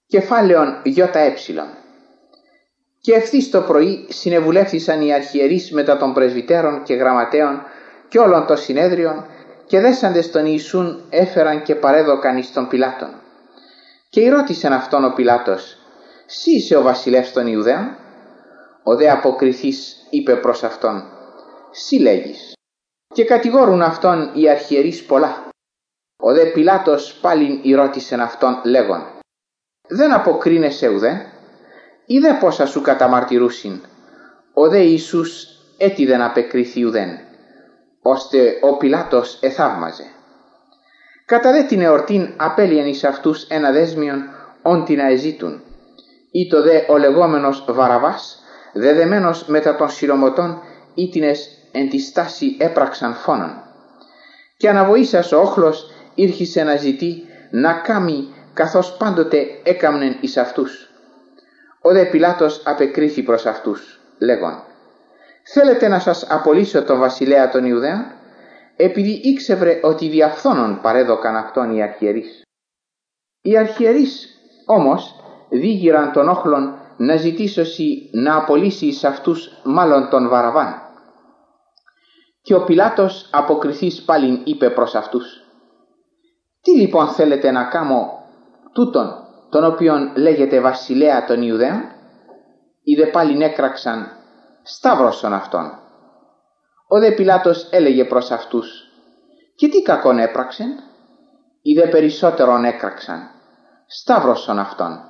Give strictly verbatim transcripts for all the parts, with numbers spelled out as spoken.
Κεφάλαιον ΙΕ. Και ευθύς το πρωί συνεβουλεύθησαν οι αρχιερείς μετά των πρεσβυτέρων και γραμματέων και όλων των συνέδριων, και δέσαντες τον Ιησούν έφεραν και παρέδωκαν εις τον Πιλάτον. Και ρώτησεν αυτόν ο Πιλάτος: «Σύ είσαι ο βασιλεύς των Ιουδαίων?» Ο δε αποκριθής είπε προς αυτόν: «Σύ λέγεις». Και κατηγόρουν αυτόν οι αρχιερείς πολλά. Ο δε Πιλάτος πάλιν ρώτησεν αυτόν λέγον: «Δεν αποκρίνεσαι ουδέν? Ή δε πόσα σου καταμαρτυρούσιν?» Ο δε Ιησούς έτι δεν απεκρίθη ουδέν, ώστε ο Πιλάτος εθαύμαζε. Κατά δε την εορτήν απέλυεν εις αυτούς ένα δέσμιον όν την αεζήτουν. Ήτο δε ο λεγόμενος Βαραβάς, δεδεμένος μετά των συρωμωτών, ήτινες εν τη στάση έπραξαν φόνον. Και αναβοήσας ο όχλος ήρχισε να ζητεί να κάμει, καθώς πάντοτε έκαμνεν εις αυτούς. Ο δε Πιλάτος απεκρίθη προς αυτούς, λέγον: «Θέλετε να σας απολύσω τον βασιλέα των Ιουδαίων?» Επειδή ήξευρε ότι διαφθόνων παρέδωκαν αυτόν οι αρχιερείς. Οι αρχιερείς όμως δίγυραν τον όχλον να ζητήσωσι να απολύσει εις αυτούς μάλλον τον Βαραβάν. Και ο Πιλάτος αποκριθής πάλιν είπε προς αυτούς: «Τι λοιπόν θέλετε να κάμω τούτον, τον οποίον λέγεται βασιλέα των Ιουδαίων?» Οι δε πάλιν έκραξαν: «Σταύρωσον αυτόν». Ο δε Πιλάτος έλεγε προς αυτούς: «Και τι κακόν έπραξεν?» Οι δε περισσότερον έκραξαν: «Σταύρωσον αυτόν».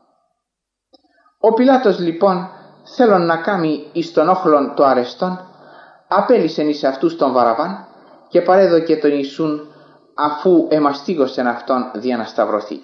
Ο Πιλάτος λοιπόν, θέλον να κάμει εις τον όχλον το αρεστόν, απέλυσεν εις αυτούς τον Βαραβάν και παρέδωκε τον Ιησούν, αφού εμαστίγωσεν αυτόν δια να σταυρωθεί.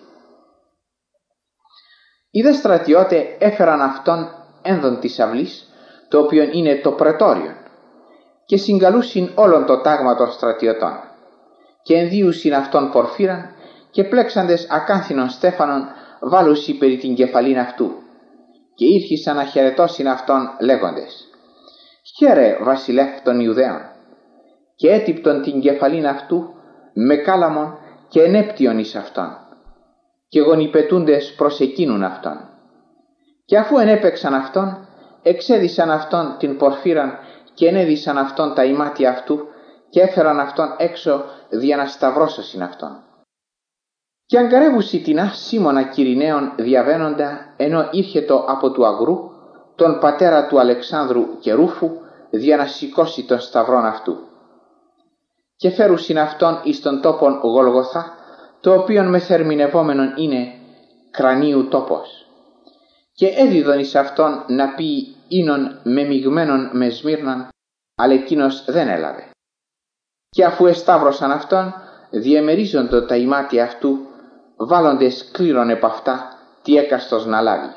Οι δε στρατιώτε έφεραν αυτόν ένδον της αυλής, το οποίο είναι το πρετόριον, και συγκαλούσιν όλον το τάγμα των στρατιωτών, και ενδύουσιν αυτόν πορφύραν, και πλέξαντες ακάνθινον στέφανον βάλουσι περί την κεφαλήν αυτού, και ήρχισαν να χαιρετώσιν αυτόν λέγοντες: «Χαίρε βασιλεύ των Ιουδαίων», και έτυπτον την κεφαλήν αυτού με κάλαμον και ενέπτυον εις αυτόν, και γονιπετούντες προς εκείνουν αυτόν. Και αφού ενέπαιξαν αυτόν, εξέδισαν αυτόν την πορφύραν και ενέδισαν αυτόν τα ημάτια αυτού και έφεραν αυτόν έξω δια να σταυρώσωσιν αυτόν. Και αγκαρεύουσι τινά Σίμωνα Κυριναίων διαβαίνοντα, ενώ ήρχετο από του αγρού τον πατέρα του Αλεξάνδρου και Ρούφου, δια να σηκώσει τον σταυρόν αυτού. Και φέρουσιν αυτόν εις τον τόπον Γολγοθά, το οποίον μεθερμινευόμενον είναι κρανίου τόπος. Και έδιδον εις αυτόν να πει ίνον μεμειγμένον με σμύρναν, αλλά εκείνος δεν έλαβε. Και αφού εσταύρωσαν αυτόν, διεμερίζοντο τα ημάτια αυτού, βάλλοντες κλήρων επ' αυτά, τι έκαστος να λάβει.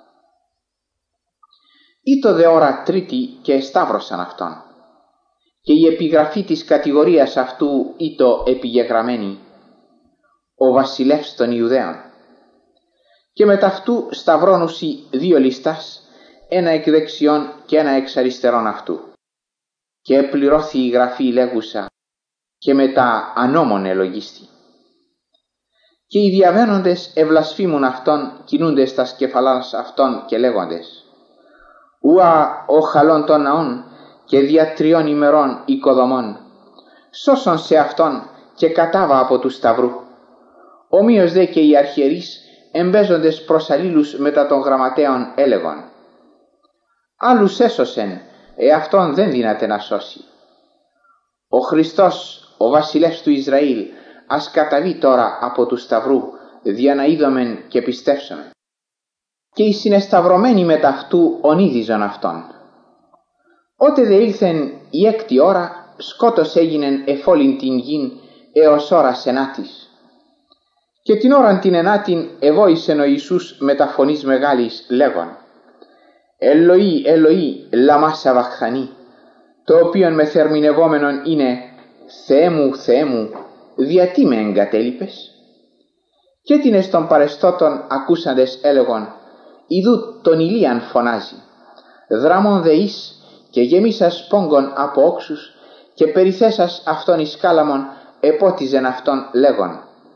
Ήτο δε ώρα τρίτη και εσταύρωσαν αυτόν. Και η επιγραφή της κατηγορίας αυτού ήτο επιγεγραμμένη: «Ο βασιλεύς των Ιουδαίων». Και μετ' αυτού σταυρώνουσι δύο ληστάς, ένα εκ δεξιών και ένα εξ αριστερών αυτού. Και επληρώθη η γραφή λέγουσα, και μετά ανώμον ελογίστη. Και οι διαβαίνοντες ευλασφήμουν αυτόν, κινούντες τα σκεφαλάς αυτών και λέγοντες: «Ουα ο χαλών των ναών και δια τριών ημερών οικοδομών, σώσον σε αυτόν και κατάβα από του σταυρού». Ομοίως δε και οι αρχιερείς εμπέζοντες προς αλλήλους μετά των γραμματέων έλεγον: «Άλλους έσωσεν, εαυτόν δεν δύναται να σώσει. Ο Χριστός, ο βασιλεύς του Ισραήλ, ας καταβεί τώρα από του σταυρού, δια να είδομεν και πιστεύσομεν». Και οι συνεσταυρωμένοι μετ' αυτού ονίδιζον αυτόν. Ότε δε ήλθεν η έκτη ώρα, σκότος έγινεν εφόλην την γην έως ώρας ενάτης. Και την ώραν την ενάτην εβόησεν ο Ιησούς με τα φωνής μεγάλης λέγον: «Ελοή, Ελοή, λαμά σαβαχθανί», το οποίον μεθερμινευόμενον είναι «Θεέ μου, Θεέ μου, διατί με εγκατέλειπες?» Και τινες των παρεστώτων ακούσαντες έλεγον: «Ιδού τον Ηλίαν φωνάζει». Δράμον δε εις και γεμίσας πόγκον από όξους, και περιθέσας αυτόν εις κάλαμον επότιζεν αυτόν λέγον: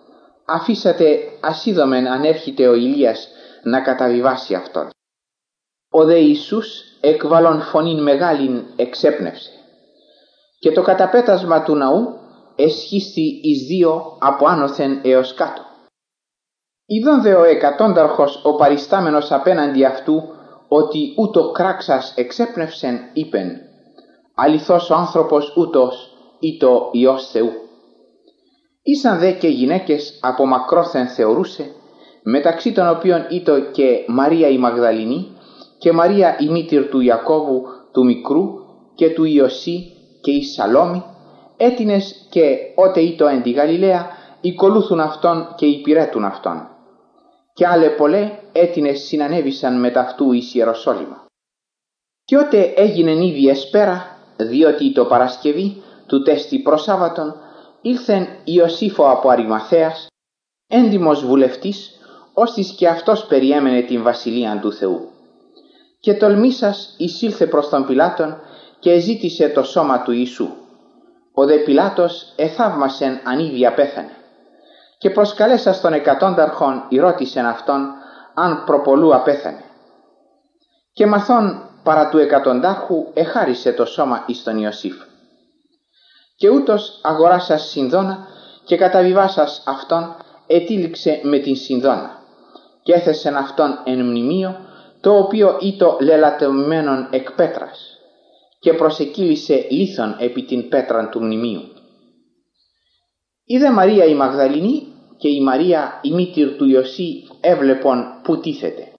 αφήσατε ασίδωμεν αν έρχεται ο Ηλίας να καταβιβάσει αυτόν. Ο δε Ιησούς εκβαλών φωνήν μεγάλην εξέπνευσε και το καταπέτασμα του ναού εσχίστη εις δύο από άνωθεν έως κάτω. Είδον δε ο εκατόνταρχος ο παριστάμενος απέναντι αυτού ότι ούτω κράξας εξέπνευσεν, είπεν, αληθώς ο άνθρωπος ούτως ήτο Υιός Θεού. Ήσαν δε και γυναίκες από μακρόθεν θεωρούσε, μεταξύ των οποίων ήτο και Μαρία η Μαγδαληνή και Μαρία η μήτηρ του Ιακώβου του μικρού και του Ιωσή και η Σαλόμη, έτινες και ότε ήτο εν τη Γαλιλαία οικολούθουν αυτόν και υπηρέτουν αυτόν. Και άλλε πολλέ έτινες συνανέβησαν μετ' αυτού εις Ιεροσόλυμα. Και ότε έγινεν ήδη εσπέρα, διότι το Παρασκευή του τέστη προσάββατον, ήλθεν Ιωσήφο από Αριμαθαίας, έντιμος βουλευτής, ώστις και αυτός περιέμενε την βασιλείαν του Θεού. Και τολμήσας εισήλθε προς τον Πιλάτον και ζήτησε το σώμα του Ιησού. Ο δε Πιλάτος εθαύμασεν αν ήδη απέθανε. Και προσκαλέσας τον εκατόνταρχον ρώτησεν αυτόν αν προπολού απέθανε. Και μαθών παρά του εκατοντάρχου εχάρισε το σώμα εις τον Ιωσήφ. Και ούτως αγοράσας συνδόνα και καταβιβάσας αυτόν ετήληξε με την συνδόνα και έθεσεν αυτόν εν μνημείο, το οποίο ήτο λελατευμένον εκ πέτρας, και προσεκύλησε λίθον επί την πέτραν του μνημείου. Είδε Μαρία η Μαγδαληνή και η Μαρία η μήτηρ του Ιωσή έβλεπον που τίθεται.